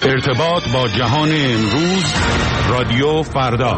ارتباط با جهان امروز، رادیو فردا.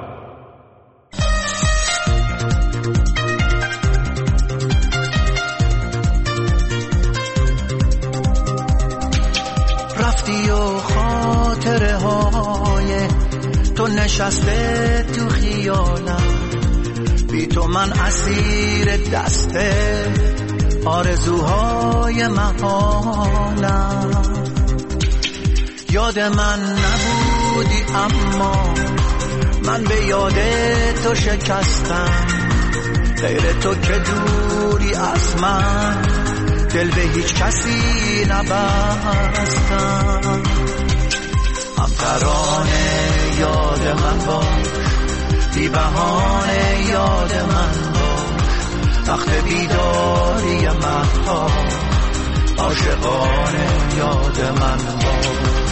رفتی و خاطره های تو نشسته تو خیالم، بی تو من اسیر دسته آرزوهای محالم. یاد من نبودی اما من به یاد تو شکستم، غیر تو که دوری از من دل به هیچ کسی نبستم. هم ترانه یاد من باش، بی بهانه یاد من باش، وقت بیداری مه‌ها عاشقانه یاد من باش.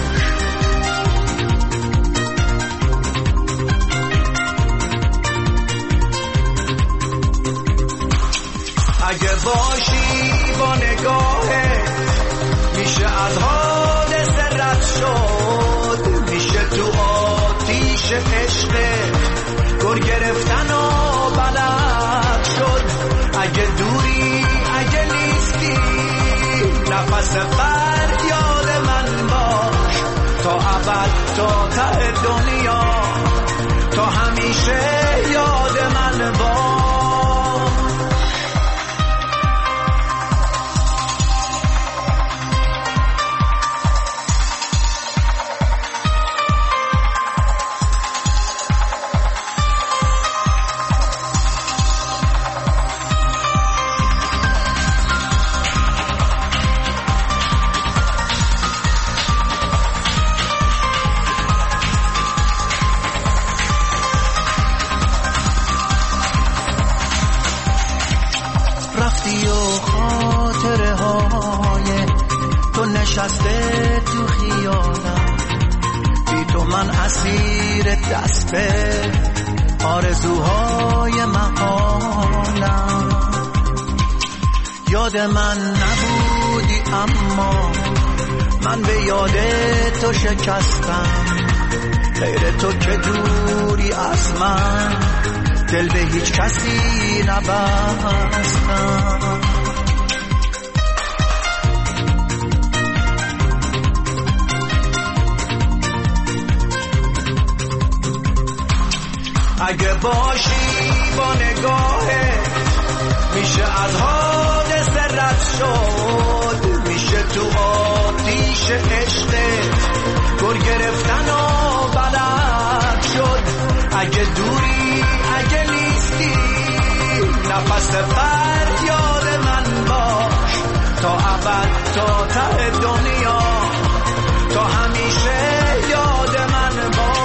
اگه باشی با نگاهت میشه از حادثه رد شد، میشه تو آتیش عشقت گر گرفتن و بلد شد. اگه دوری اگه نیستی نفس فریاد من باش، تا ابد تا ته دنیا تا همیشه یاد من باش. نشسته تو خیالم، بی تو من اسیر دسته آرزوهای محالم. یاد من نبودی اما من به یاد تو شکستم، غیر تو که دوری از من دل به هیچ کسی نبستم. اگه باشی با نگاهت میشه از حادثه رد شد، میشه تو آتیش عشقت گر گرفتن و بلد شد. اگه دوری اگه نیستی نفس فریاد من باش، تا ابد تا ته دنیا تا همیشه یاد من باش.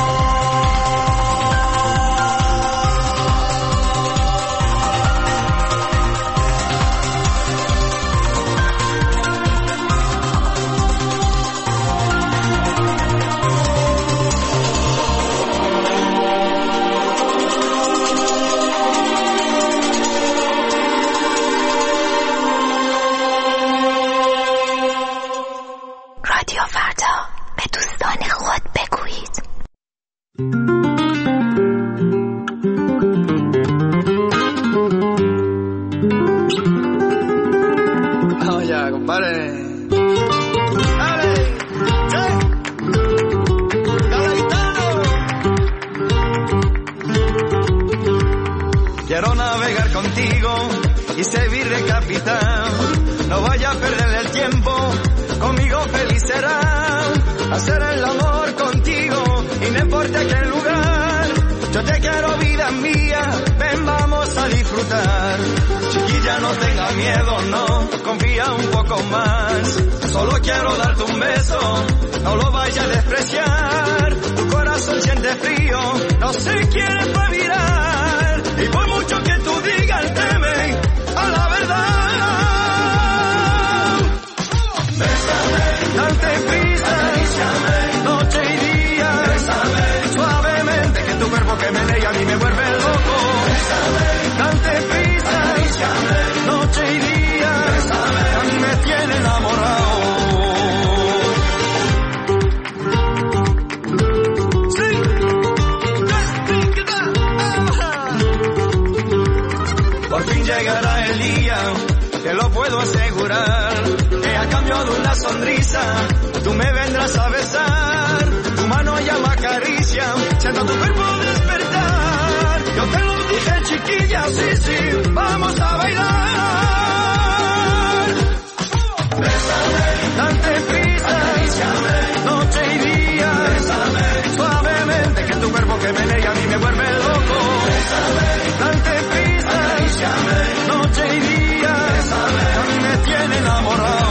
Quiero navegar contigo y servir de capitán. No vaya a perder el tiempo, conmigo feliz será. Hacer el amor contigo y no importa qué lugar. Yo te quiero vida mía, ven vamos a disfrutar. Chiquilla no tenga miedo, no, confía un poco más. Solo quiero darte un beso, no lo vayas a despreciar. Tu corazón siente frío, no se quiere espabilar. Y por mucho que tú digas teme a la verdad. Bésame, date prisa, noche y día. Bésame, suavemente que tu cuerpo que menea a mí me vuelve loco. Bésame, date prisa, noche y día. Bésame, a mí me tiene enamorado. sonrisa, tú me vendrás a besar, tu mano ya me acaricia, siento tu cuerpo despertar. Yo te lo dije, chiquilla, sí, sí, vamos a bailar. Bésame, date prisa, acaríciame, noche y día, bésame, suavemente, que tu cuerpo que menea a mí me vuelve loco. Bésame, date prisa, acaríciame, noche y día, bésame, a mí me tiene enamorado.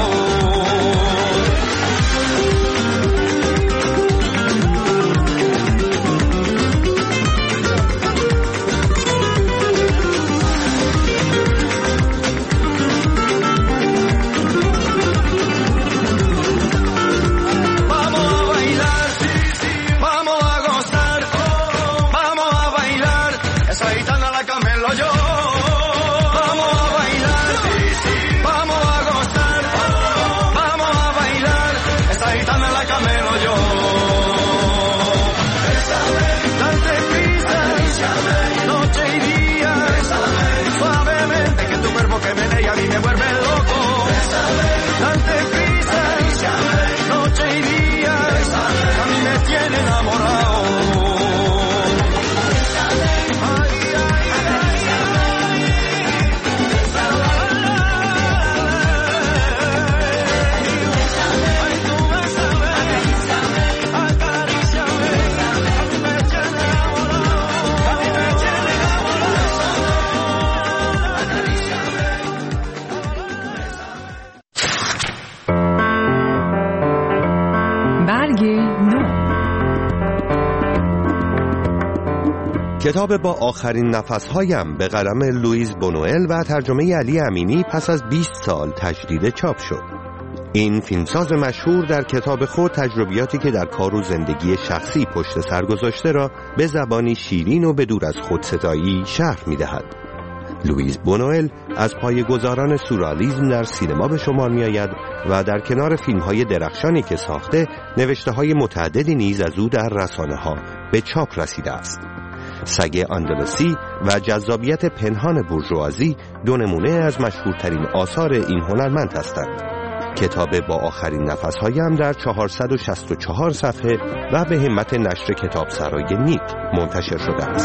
کتاب با آخرین نفس‌هایم به قلم لوئیز بونوئل و ترجمه علی امینی پس از 20 سال تجدید چاپ شد. این فیلمساز مشهور در کتاب خود تجربیاتی که در کار و زندگی شخصی پشت سر گذاشته را به زبانی شیرین و به دور از خودستایی شرح می‌دهد. لوئیز بونوئل از پایه‌گذاران سورئالیسم در سینما به شمار می‌آید و در کنار فیلم‌های درخشانی که ساخته، نوشته‌های متعددی نیز از او در رسانه‌ها به چاپ رسیده است. سگ اندلسی و جذابیت پنهان بورژوازی دو نمونه از مشهورترین آثار این هنرمند هستند. کتاب با آخرین نفس‌هایم در 464 صفحه و به همت نشر کتابسرای نیک منتشر شده است.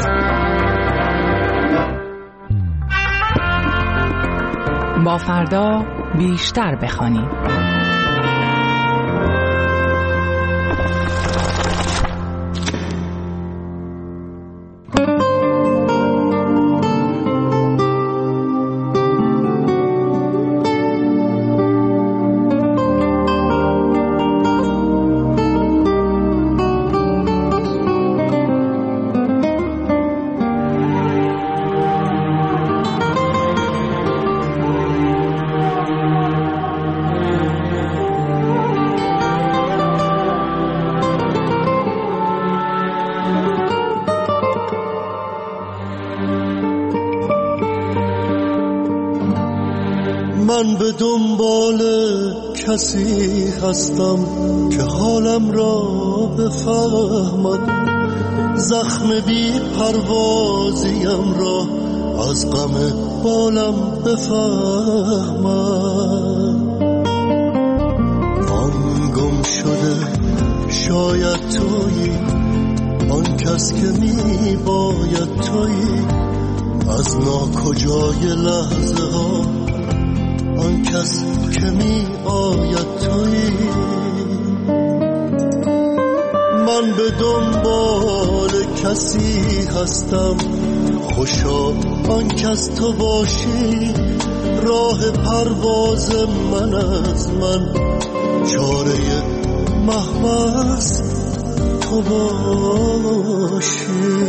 با فردا بیشتر بخوانید. من به دنبال کسی هستم که حالم را بفهمد، زخم بی پروازیم را از غم بالم بفهمد. آن گم شده شاید تویی، آن کس که می باید تویی، از ناکجای لحظه ها آن کس که می آید تویی. من به دنبال کسی هستم، خوشا آن کس تو باشی، راه پرواز من از من، چاره محبس تو باشی.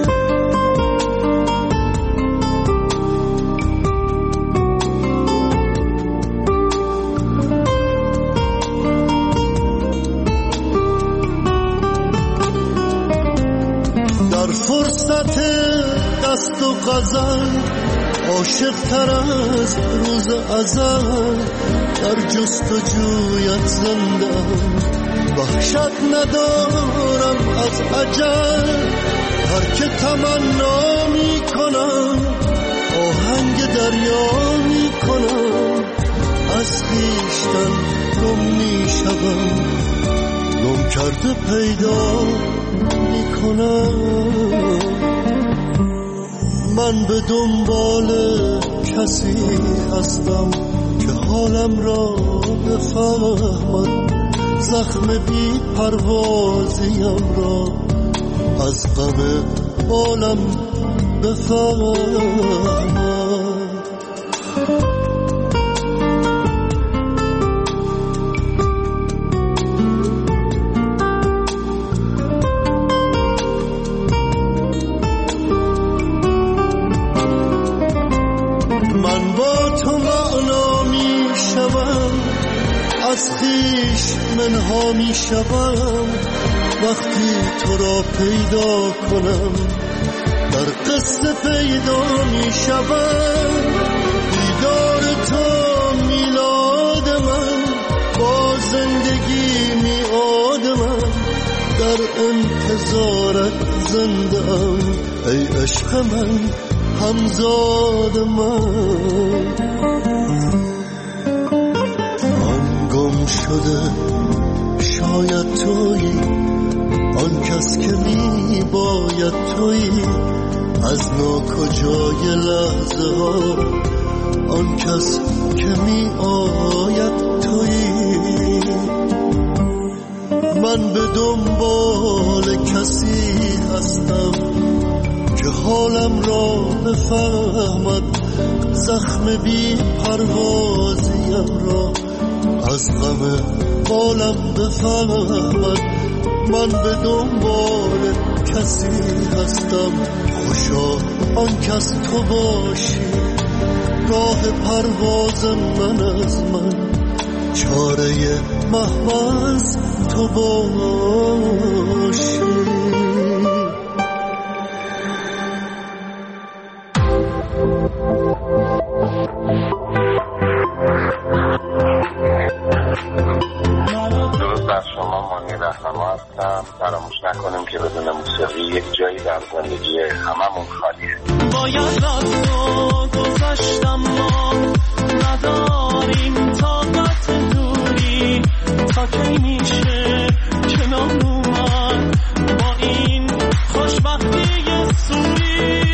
فرصت دست و غزل عاشق تر از روز ازل، در جستجویت زنده وحشت ندارم از اجل. هر که تمنا می کنم آهنگ دریا می کنم، از خویشتن گم می شبم گم کرده پیدا میکنم. من به دنبال کسی هستم که حالم را بفهمد، زخم بی پروازیم را از غم حالم بفهمد. از خویش منها می شوم وقتی تو را پیدا کنم، در قصه پیدا می شوم. دیدار تو میلاد من، با زندگی میعاد من، در انتظارت زنده ام ای عشق من، همزاد من. گم شده شاید تویی، آن کس که می باید تویی، از ناکجای لحظه ها آن کس که می آید تویی. من به دنبال کسی هستم که حالم را بفهمد، زخم بی پروازیم را از غم بالم بفهمد. من به دنبال کسی هستم، خوشا آن کس تو باشی، راه پرواز من از من، چاره محوز تو باشی. فراموش نکنیم که بدون موسیقی یک جایی در زندگی هممون خالیه. باید راستو گذاشتم، ما نداریم طاقت دوری، تا کی میشه کنار اومد با این خوشبختی سوری.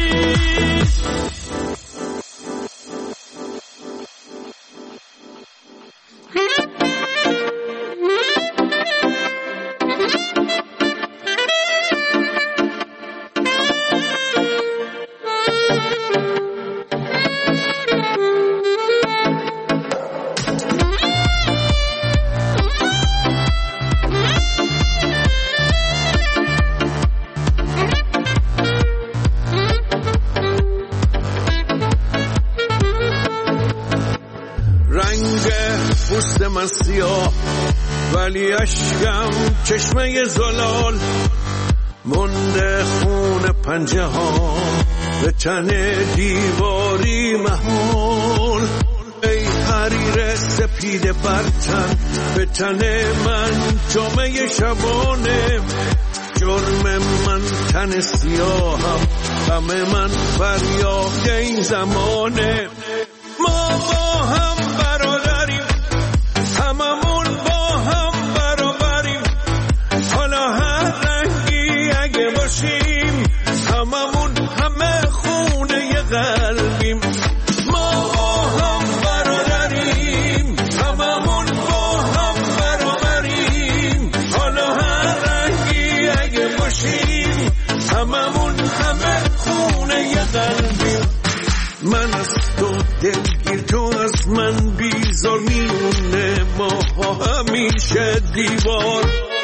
پوست من سیاه ولی اشکم چشمه زلال، مونده خون پنجه ها به تن دیواری محمول. ای حریر سپید برتن به تن من جامعه شبانه، جرم من تن سیاهم، غم من فریاد این زمانه. ما با هم برادریم، هممون با هم برابریم، حالا هر رنگی اگه باشیم، هممون همه خونه قلبیم. ما با هم برادریم، هممون با هم برابریم، حالا هر رنگی اگه باشیم، هممون همه خونه قلبیم. من از تو دلگیر، تو از من بیزار، میونه ما همیشه دیوار.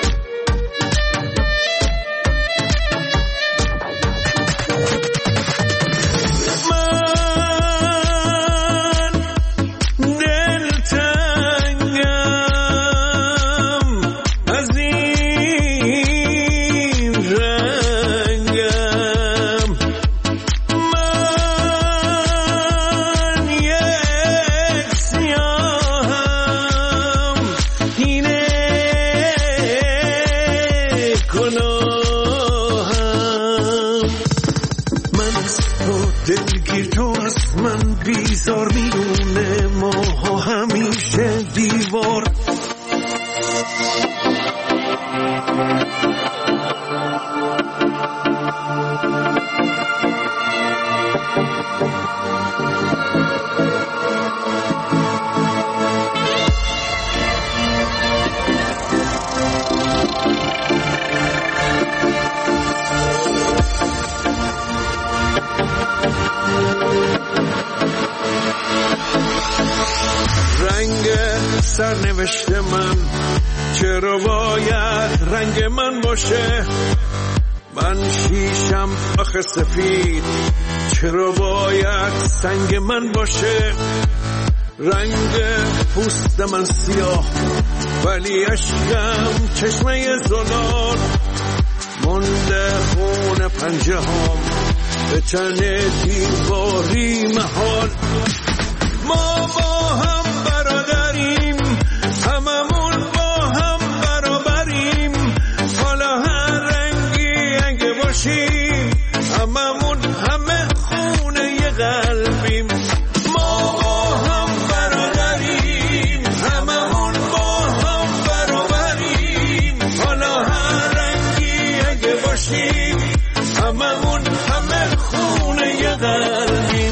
دلگیر، تو از من بیزار، میدونه ما همیشه دیوار. بهشت من چرا باید رنگ من باشه؟ من شیشم آخه سفید چرا باید سنگ من باشه؟ رنگ پوست من سیاه ولی اشکم چشمه زلال، مونده خون پنجه هم به تن دیواری محال. ما با هم برادریم، هممون با هم برابریم، حالا هر رنگی اگه باشیم هممون همه خونه ی قلبیم. ما با هم برادریم، هممون با هم برابریم، حالا هر رنگی اگه باشیم هممون همه خونه ی قلبیم.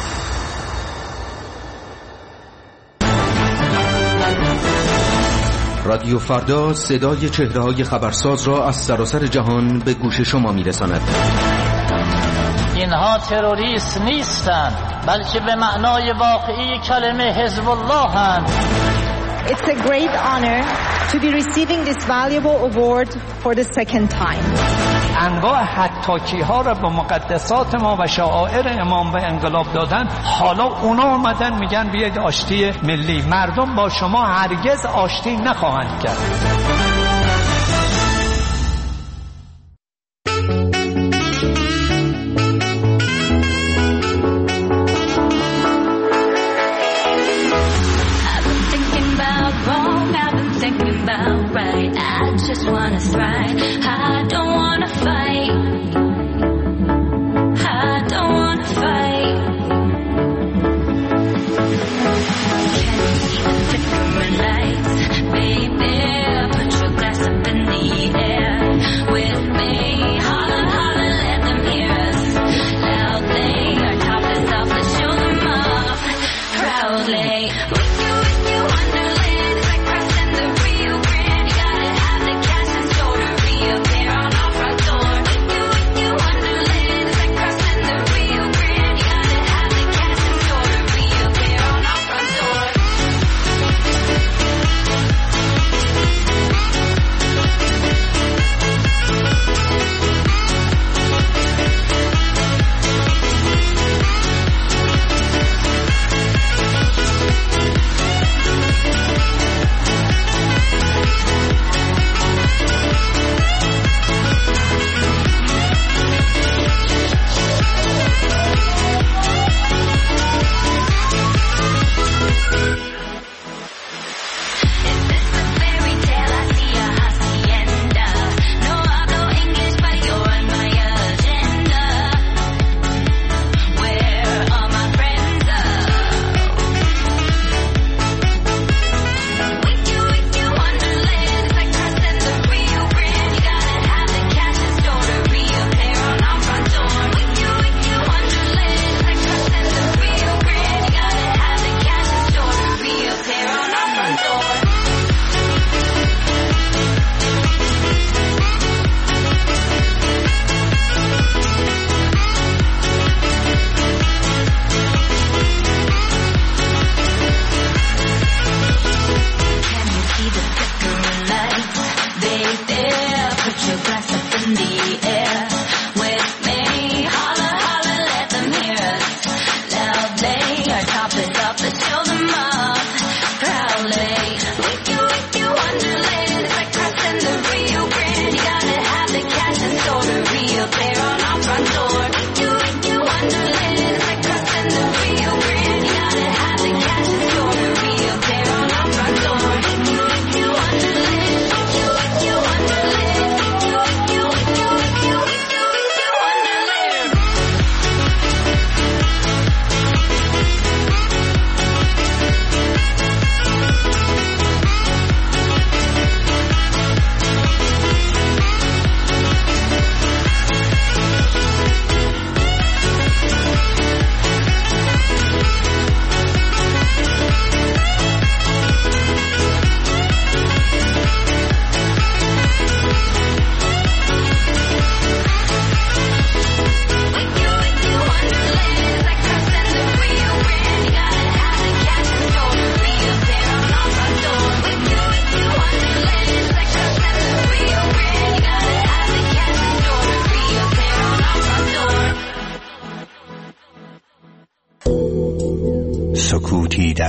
رادیو فردا صدای چهره‌های خبرساز را از سراسر جهان به گوش شما می‌رساند. اینها تروریست نیستند، بلکه به معنای واقعی کلمه حزب الله هستند. It's a great honor to be receiving this valuable award for the second time. انواع حطاکی ها را به مقدسات ما و شعائر امام و انقلاب دادن، حالا اونا اومدن میگن بیاید آشتی ملی. مردم با شما هرگز آشتی نخواهند کرد.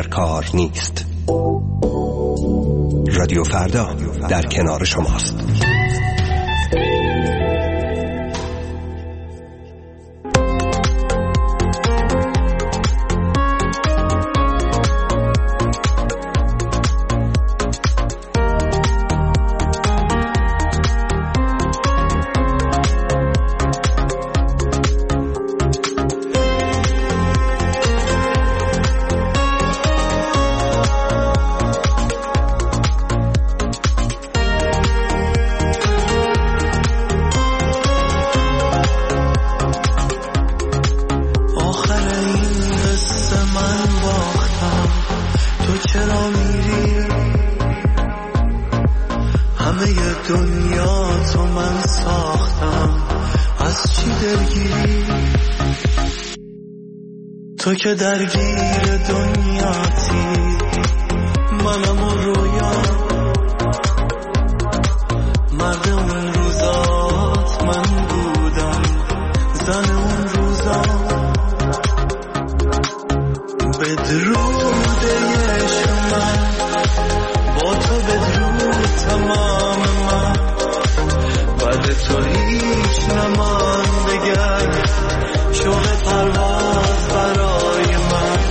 کار نیست. رادیو فردا در کنار شماست. تو که درگیر دنیاتی، منم اون رویا، مرد اون روزات من بودم، زن اون روزا. بدرود عشق من، با تو بدرود تمام من، بعد تو هیچ نماندگر، شوق پرواز برای من.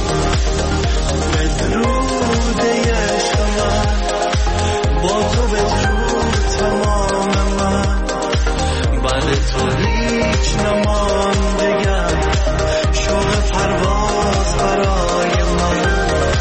بدرود عشق من، با تو بدرود تمام من، بعد تو هیچ نماندگر، شوق پرواز برای من.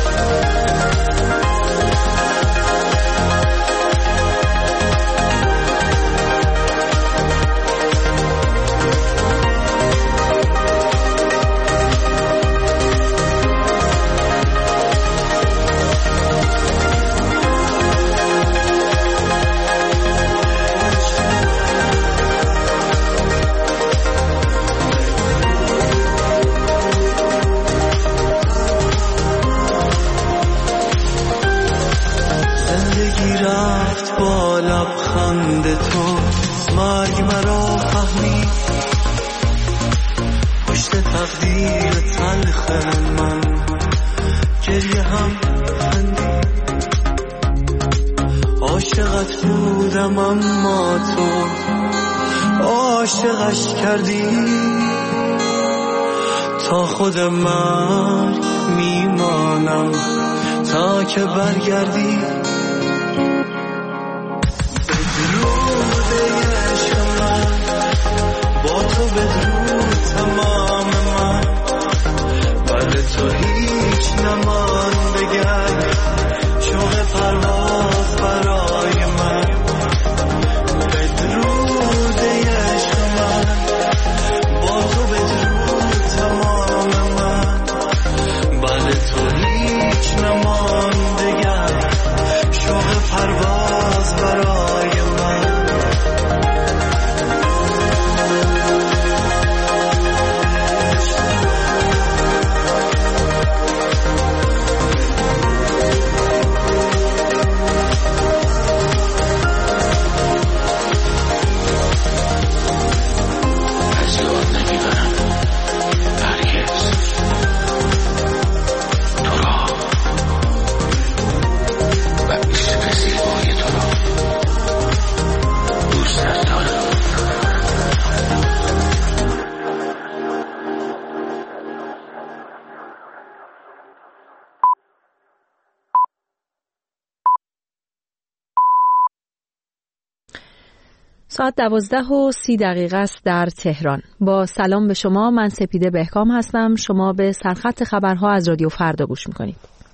رفت با لبخند تو، مرگ مرا فهمید، پشت تقدیر تلخ من گریه هم خندید. عاشقت بودم اما تو عاشقش کردی، تا خود مرگ میمانم تا که برگردی. با تو بدرود تمام من، بعد تو هیچ نماندگر، شوق پرواز برای من. بدرود عشق من، با تو بدرود تمام من، بعد تو هیچ نماندگر، شوق پرواز برای من. ساعت 12:30 است در تهران. با سلام به شما، من سپیده بهکام هستم. شما به سرخط خبرها از رادیو فردا گوش میکنید.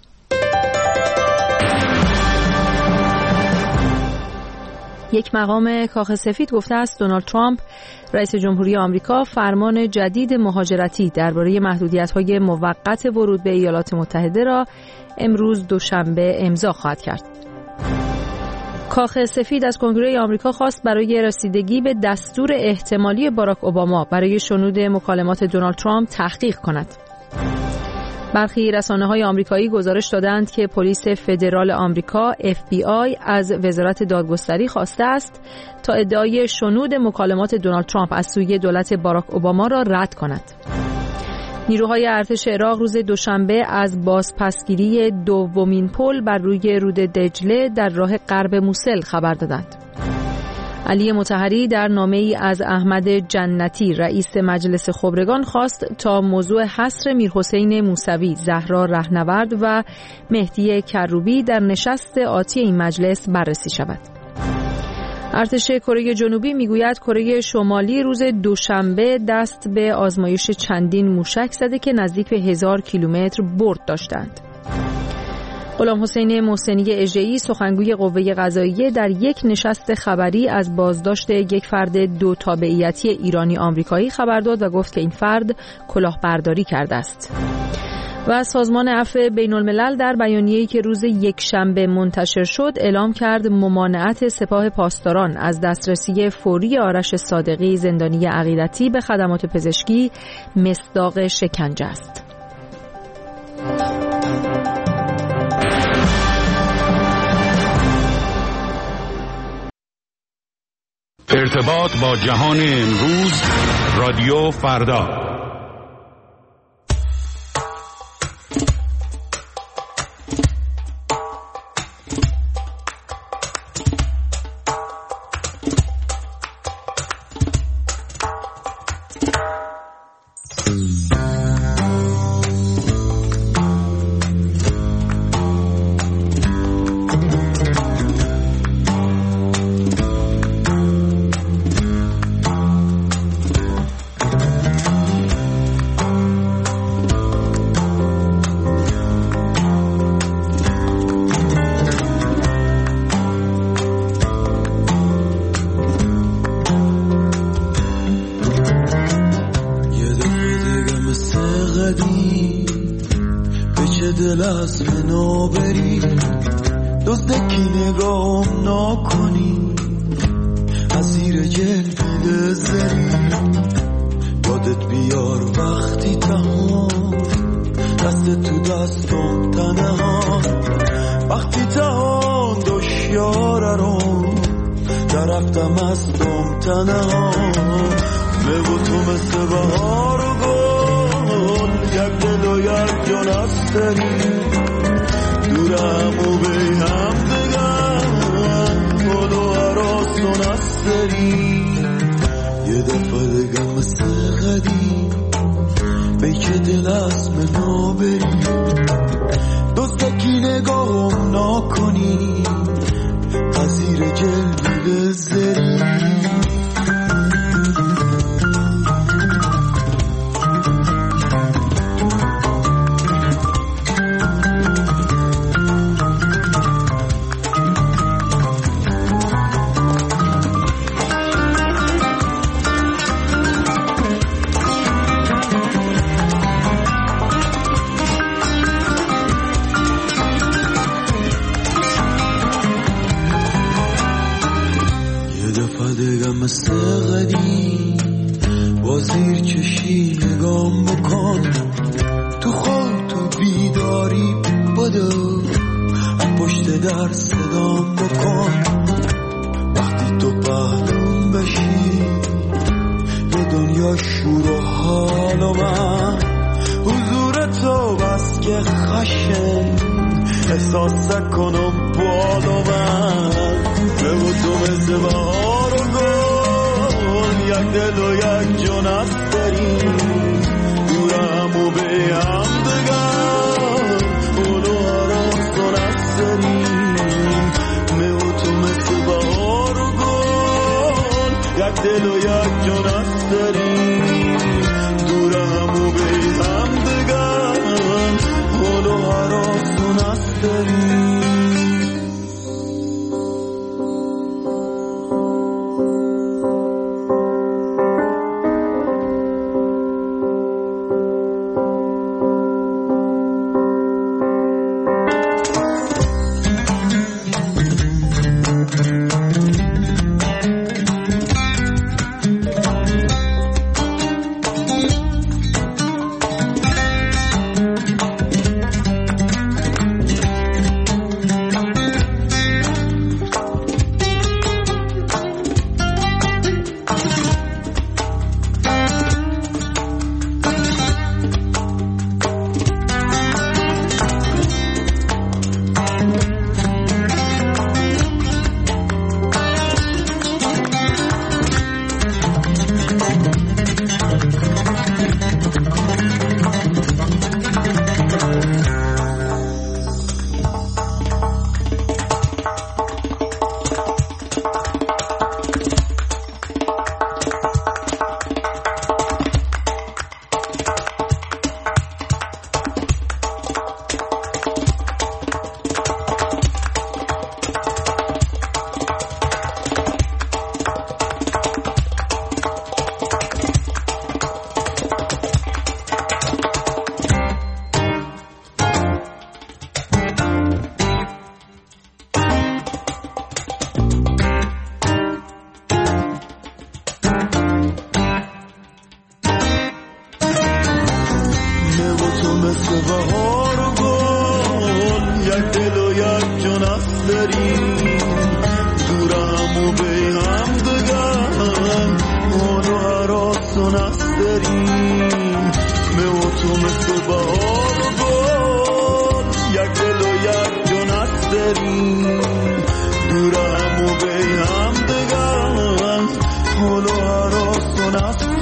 یک مقام کاخ سفید گفته است دونالد ترامپ رئیس جمهوری آمریکا فرمان جدید مهاجرتی درباره محدودیت‌های موقت ورود به ایالات متحده را امروز دوشنبه امضا خواهد کرد. کاخ سفید از کنگره آمریکا خواست برای رسیدگی به دستور احتمالی باراک اوباما برای شنود مکالمات دونالد ترامپ تحقیق کند. برخی رسانه‌های آمریکایی گزارش دادند که پلیس فدرال آمریکا FBI از وزارت دادگستری خواسته است تا ادعای شنود مکالمات دونالد ترامپ از سوی دولت باراک اوباما را رد کند. نیروهای ارتش عراق روز دوشنبه از بازپسگیری دومین پل بر روی رود دجله در راه غرب موصل خبر دادند. علی مطهری در نامه‌ای از احمد جنتی رئیس مجلس خبرگان خواست تا موضوع حصر میرحسین موسوی، زهرا رهنورد و مهدی کروبی در نشست آتی این مجلس بررسی شود. ارتش کره جنوبی میگوید کره شمالی روز دوشنبه دست به آزمایش چندین موشک زده که نزدیک به 1000 کیلومتر برد داشتند. غلام حسین محسنی اژه‌ای سخنگوی قوه قضاییه در یک نشست خبری از بازداشت یک فرد 2 تابعیتی ایرانی آمریکایی خبر داد و گفت که این فرد کلاهبرداری کرده است. و سازمان عفو بین‌الملل در بیانیه‌ای که روز یکشنبه منتشر شد اعلام کرد ممانعت سپاه پاسداران از دسترسی فوری آرش صادقی زندانی عقیدتی به خدمات پزشکی مصداق شکنجه است. ارتباط با جهان امروز، رادیو فردا.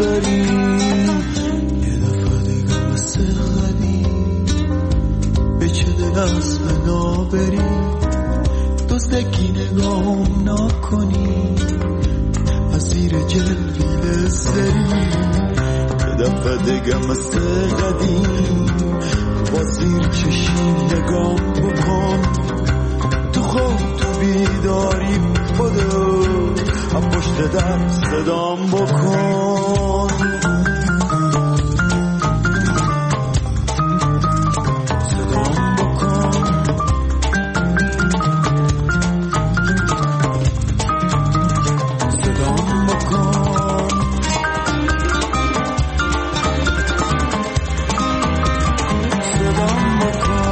بری، یه دفعه دیگه مثل قدیم به چه دل از بنا بری، دزدکی نگام نکنی از زیر جلویل سری، یه دفعه دیگه مثل قدیم با زیر چشیم نگام بکن، تو خواب تو بیداری بودو هم پشت در صدام بکن، صدام بکن، صدام بکن، صدام بکن.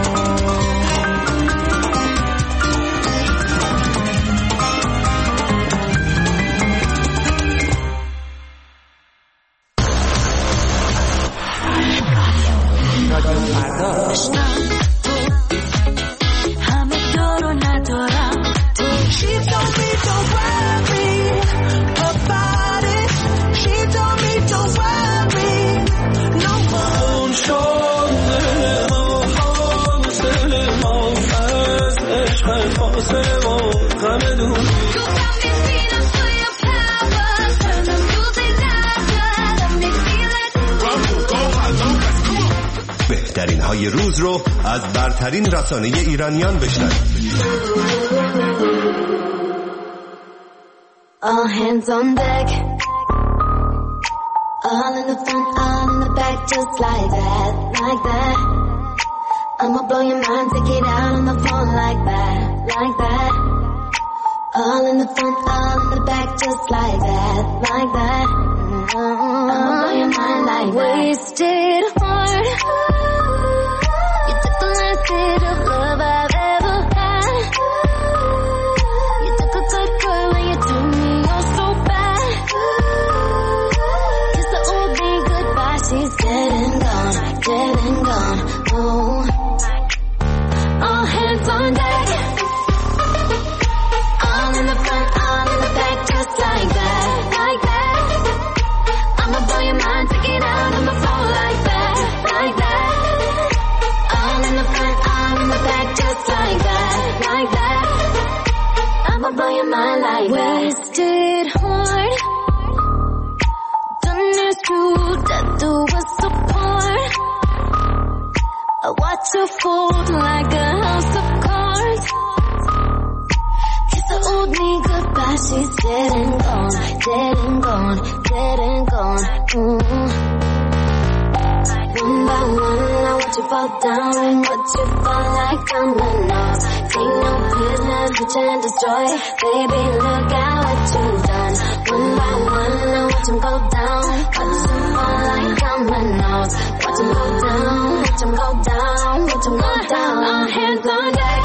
بهترین های روز رو از برترین رسانه ایرانیان بشنوید. All hands on deck, all in the front, all in the back, just like that, like that. I'ma blow your mind, take it out on the phone like that, like that. All in the front, all in the back, just like that, like that. I'ma blow your mind like that. Wasted heart, you took the last hit of love I've ever had. You took a good girl and you took me oh so bad. Kiss the old me goodbye, she's dead and gone, dead and gone. Oh, all hands on deck, all in the front, all in the back, just like that, like that. I'ma blow your mind, take it out on the floor like that, like that. All in the front, all in the back, just like that, like that. I'ma blow your mind like that. Wasted heart, done this to death do us apart. I watch you fold like a house of cards. Kiss the old me goodbye, she's dead and gone, dead and gone, dead and gone. One by one, I watch you fall down and watch you fall like dominoes. Take no prisoners, reach and destroy. Baby, look at what you've done. One by one, I watch them go down, watch them fall like dominoes. Watch them go down, watch them go down, watch them go down. All hands on deck,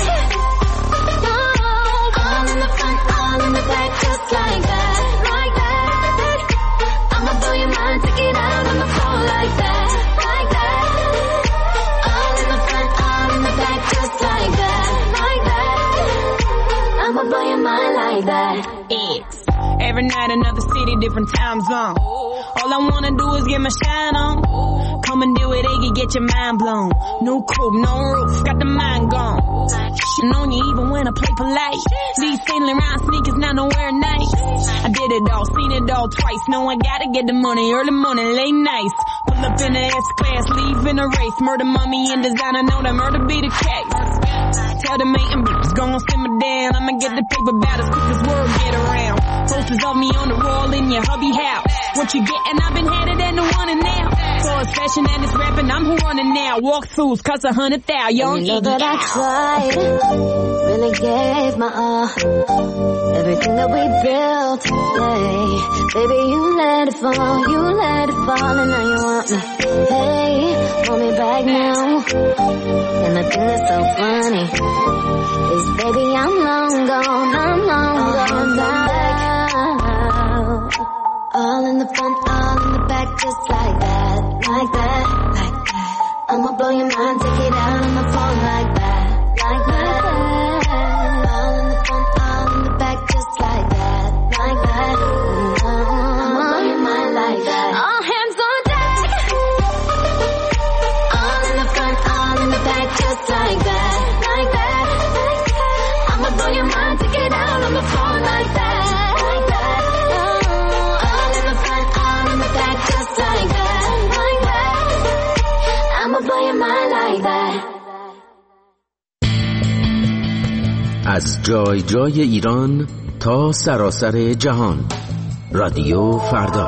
all in the front, all in the back, just like that, like that. I'ma blow your mind, take it out on the floor like that, like that. All in the front, all in the back, just like that, like that. I'ma blow your mind like that. It's every night another city, different time zone. All I wanna do is get my shine on. Come and do it, Iggy, get your mind blown. No coupe, no roof, got the mind gone. Shitting on you even when I play polite. These Saint Laurent sneakers, not nowhere nice. I did it all, seen it all twice. No, I gotta get the money, early morning, late nights. Pull up in the S-Class, leave in a race. Murder, mommy, and designer, know that murder be the case. Tell the main bitch, gon' simmer down. I'ma get the paper about as quick as word get around. Posters of me on the wall in your hubby house. What you gettin'? I've been headed and the one and now. So it's fashion and it's rapping, I'm who running now. Walkthroughs cost 100,000, young You know that I tried, really gave my all. Everything that we built, hey. Baby, you let it fall, and now you want me. Hey, want me back now. And the thing that's so funny is, baby, I'm long gone now. All in the front, all in the back, just like that, like that, like that. I'ma blow your mind, take it out on the phone like that, like that. All in the front, all in the back, just like that, like that. I'ma blow your mind like that. All از جای جای ایران تا سراسر جهان. رادیو فردا.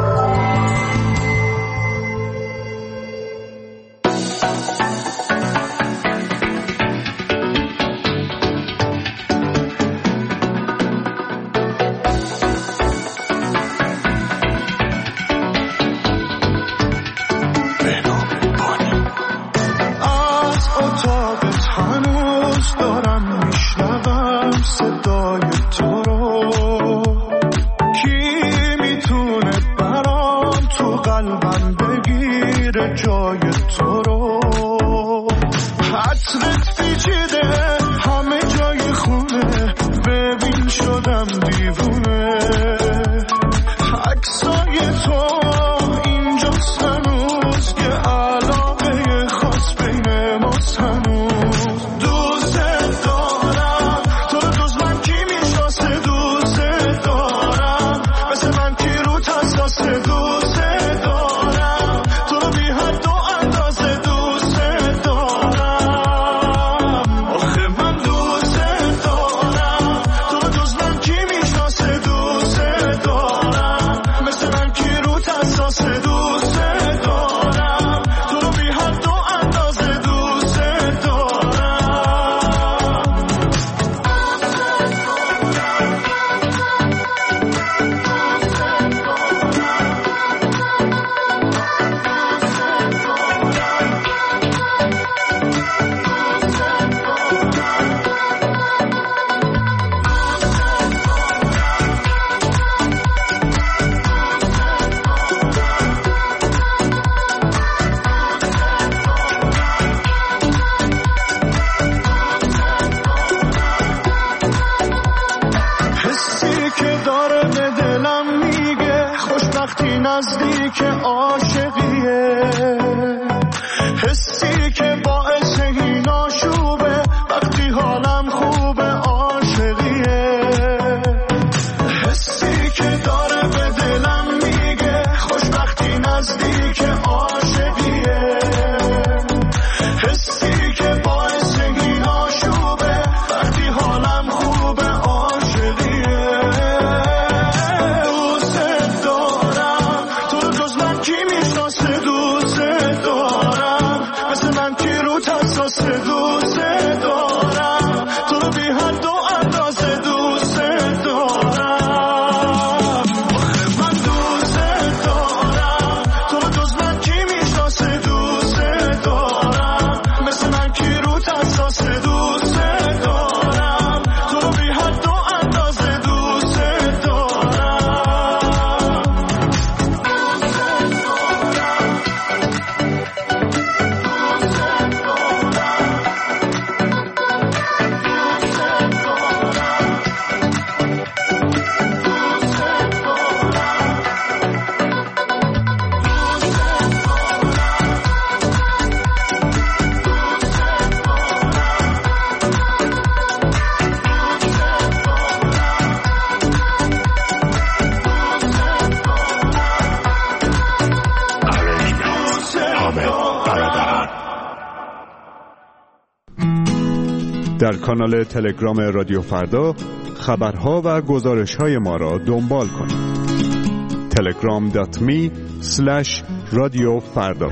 نزدیک عاشقیه، حسی که باعث این آشوبه وقتی حالم خوبه عاشقیه، حسی که داره به دلم میگه خوشبختی نزدیک عاشقیه، حسی که باعث این آشوبه وقتی حالم خوبه عاشقیه. در کانال تلگرام رادیو فردا خبرها و گزارش‌های ما را دنبال کنید. telegram.me/رادیوفردا.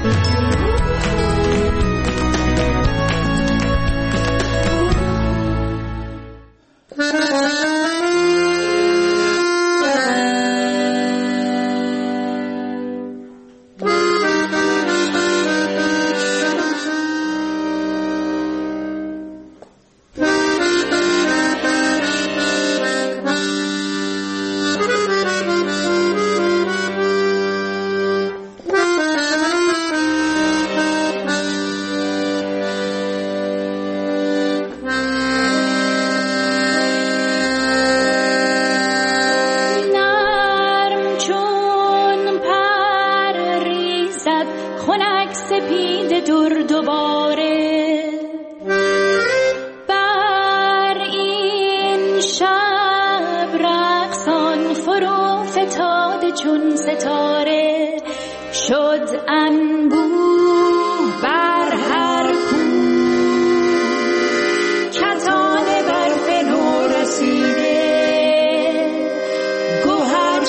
بر هر کو کتان بر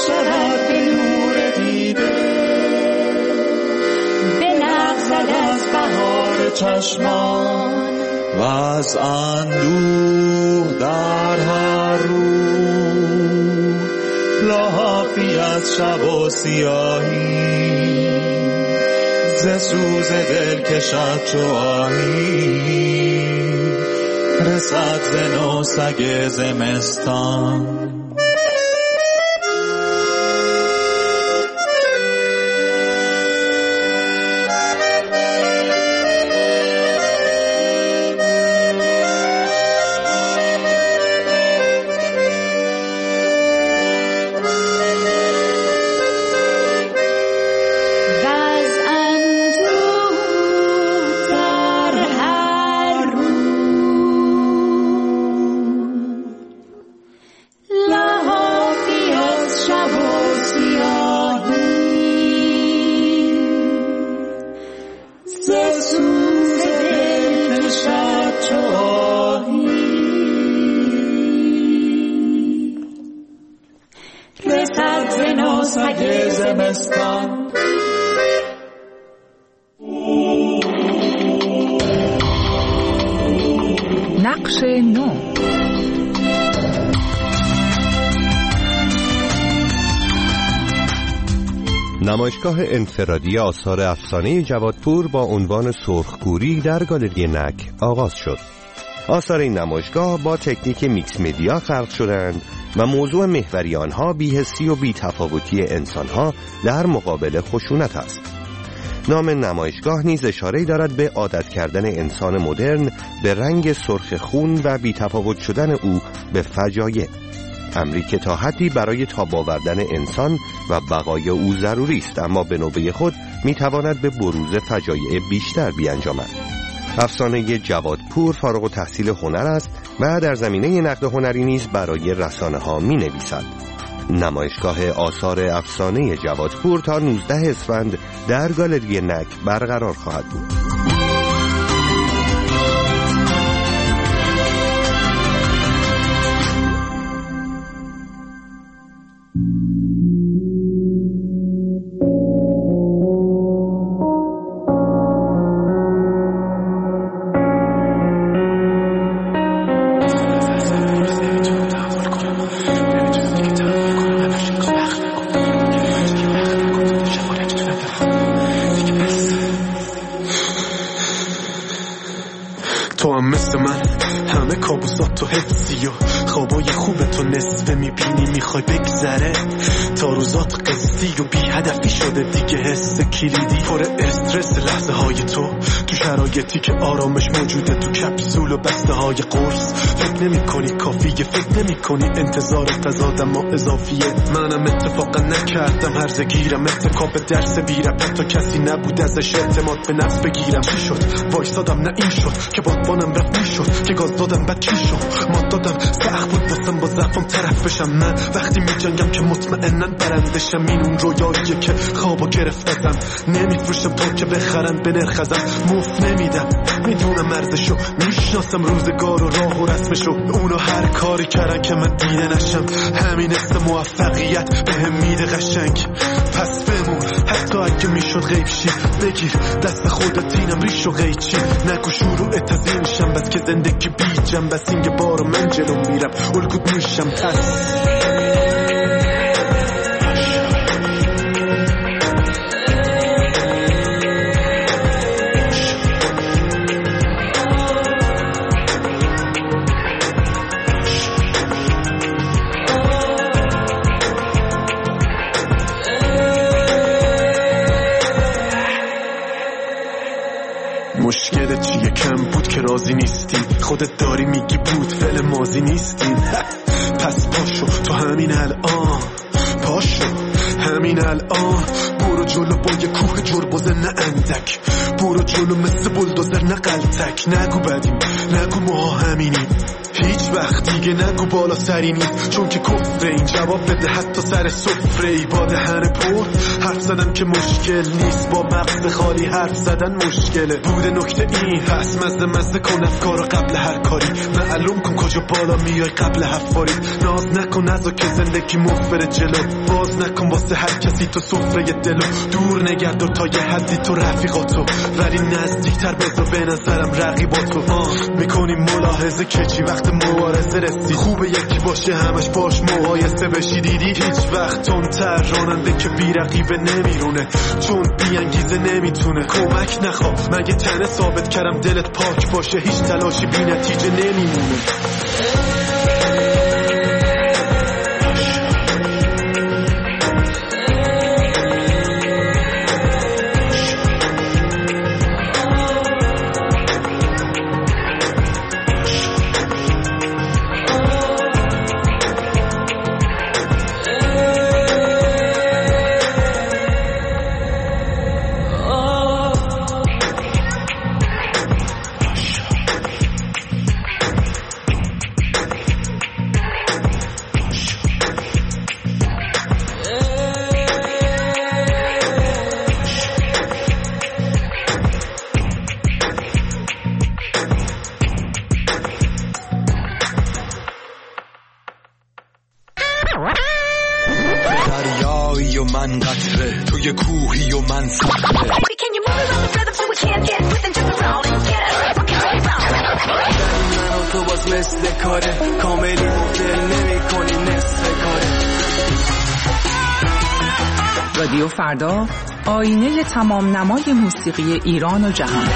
شود به نور دیده، بلغزد از بهار چشمان و از اندوه در هر رو، لحافی از شب و سیاهی، ز سوز دل کشد چو آهی، رسد ز نو سگ زمستان. نقش نو. نمایشگاه انفرادی آثار افسانه جوادپور با عنوان سرخگوری در گالری نک آغاز شد. آثار این نمایشگاه با تکنیک میکس مدیا خلق شدند و موضوع محوری آنها بی‌حسی و بی‌تفاوتی انسانها در مقابل خشونت است. نام نمایشگاه نیز اشاره‌ای دارد به عادت کردن انسان مدرن به رنگ سرخ خون و بی‌تفاوت شدن او به فجایع، امری که تا حدی برای تاب آوردن انسان و بقای او ضروری است، اما به نوبه خود می‌تواند به بروز فجایع بیشتر بیانجامد. افسانه جوادپور فارغ التحصیل هنر است و در زمینه نقد هنری نیز برای رسانه‌ها می‌نویسد. نمایشگاه آثار افسانه جوادپور تا 19 اسفند در گالری نک برقرار خواهد بود. تو هم مثل من همه کابوسات تو حفظی و خوابای خوب تو نصفه میبینی میخوای بگذره، تا روزات قصی و بی هدفی شده دیگه، حس کلیدی پر استرس لحظه های تو شرایطی که آرامش موجوده تو کپسول و بسته های قرص. فکر نمی کنی کافیه، فکر نمی کنی انتظار تضاد ما اضافیه. منم اتفاقا نکردم هرزه گیرم، اتکاب درس بیرم تا کسی نبود ازش اعتماد به نفس بگیرم. چی شد وایسادم نه این شد که بادبانم رفت میشد که گاز دادم بعد چی شد مات دادم سخت بود واسم با ضعفم طرف بشم. من وقتی میجنگم که مطمئنن برندشم، این اون رویاییه که خوابو گرفت ازم. نمیفروشم تا که بخرن به نرخ ازم، مفت نمیدم میدونم ارزشو، میشناسم روزگار و راه و رسمشو. اونو هر کاری کردن که من دیده نشم، همین است موفقیت بهم میده قشنگ. پس بمون حتی اگه میشد غیب شی، بگیر دست خودت اینم ریش و قیچی. نگو شروع تزیینشم بس که زندگی بی جنبه، سینگ بارو من جلو میرم الگوت میشم. پس مشکل چیه؟ کم بود که راضی نیستی، خودت داری میگی بود فعل ماضی نیستین. پس پاشو تو همین الان، پاشو همین الان، برو جلو با یه کوه جربوزه نه اندک، برو جلو مثل بلدوزر نه قلتک. نگو بدیم نگو ما همینیم، هیچ وقت دیگه نگو بالا سری نیست، چون که کفره. این جواب بده حتی سر سفره ای با دهن پر حرف زدم که مشکل نیست، با مغز خالی حرف زدن مشکله. بوده نکته این هست، مزه کن افکارو قبل هر کاری، معلوم کن کجا بالا میای قبل حفاری. ناز نکن ازا که زندگی مخبر جلو، باز نکن واسه هر کسی تو سفره دلو. دور نگرد تا یه حدی تو رفیقاتو، ولی نزدیکتر بذار به نظرم رقیباتو. میکنیم ملاحظه که چی وقت مبارزه رسی، خوبه یکی باشه همش باش مقایسه بشی. دیدی هیچ وقت تندتر راننده که بی رقیبه نمیرونه، چون بی انگیزه نمیتونه. کمک نخوا مگه تنه ثابت کردم دلت پاک باشه، هیچ تلاشی بی نتیجه نمیمونه. دریایی و من قطره، توی کوهی و من صخره. من و تو باز مثل کاره، کاملی مفدل نمی کنی نصف کاره. رادیو فردا، آینه تمام نمای موسیقی ایران و جهان.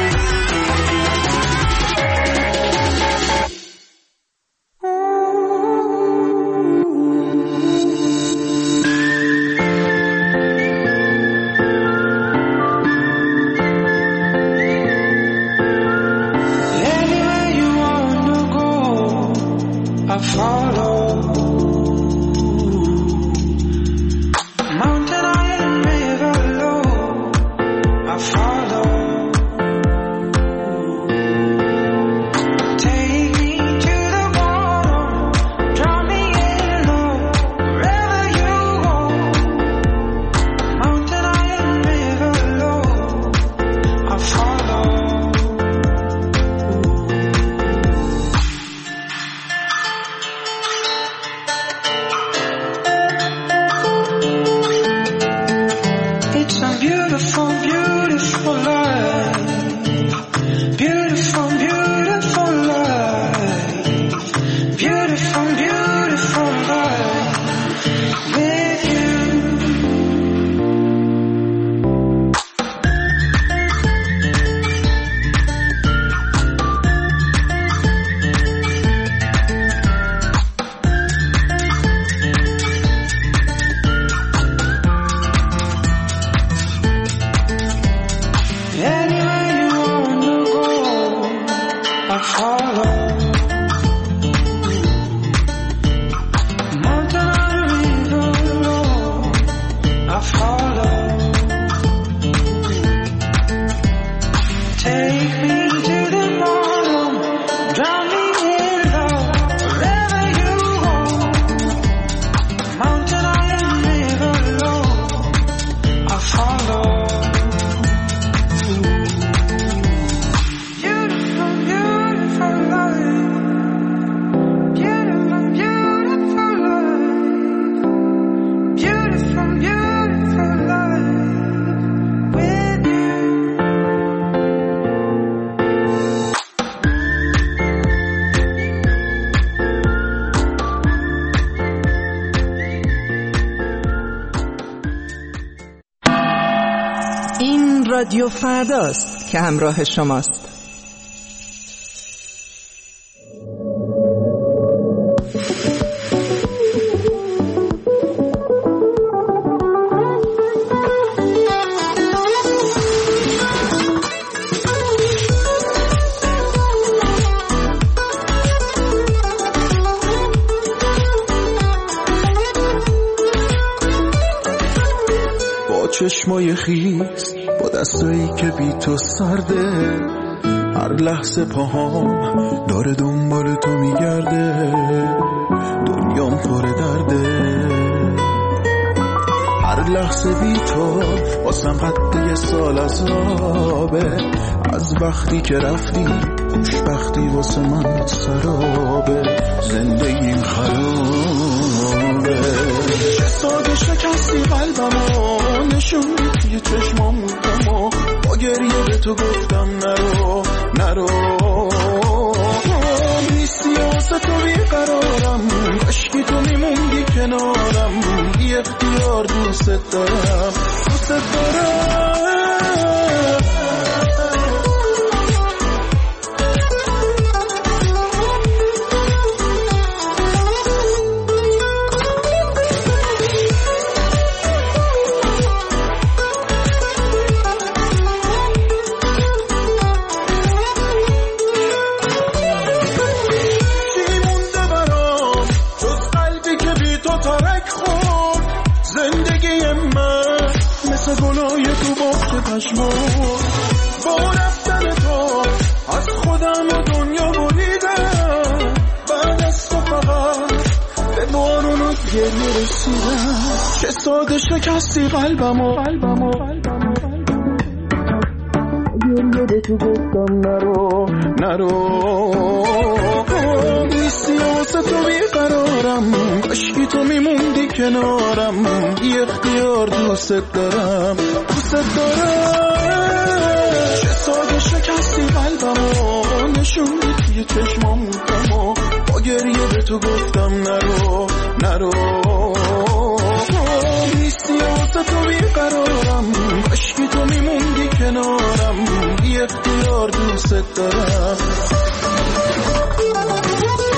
رادیو فرداست که همراه شماست. با چشمای خیس، با دستایی که بی تو سرده، هر لحظه پاهام داره دنبال تو میگرده، دنیام پر درده. هر لحظه بی تو واسم قد یه سال عذابه. از وقتی که رفتی خوشبختی واسه من سرابه، زندگیم خرابه. چه ساده شکستی قلبمو، نشون توی چشمام کمو، با گریه به تو گفتم نرو نرو. نیستی واسه تو بیقرارم، کاشکی تو میموندی کنارم. بی اختیار دوست دارم دوست دارم. گلای تو باغ پشمام، با رفتن تو از خودم و دنیا بریدم. بعد از تو فقط به بارون و گریه رسیدم. چه ساده شکستی قلبمو، گریه به تو گفتم نرو نرو. نیستی واسه تو بیقرارم، کاشکی تو میموندی کنارم. بی اختیار دوست دارم دوست دارم. چه ساده شکستی قلبمو، نشوندی توی چشمام کمو، با گریه به تو گفتم نرو نرو. نیستی واسه تو بیقرارم، کاشکی تو میموندی کنارم. بی اختیار دوست دارم.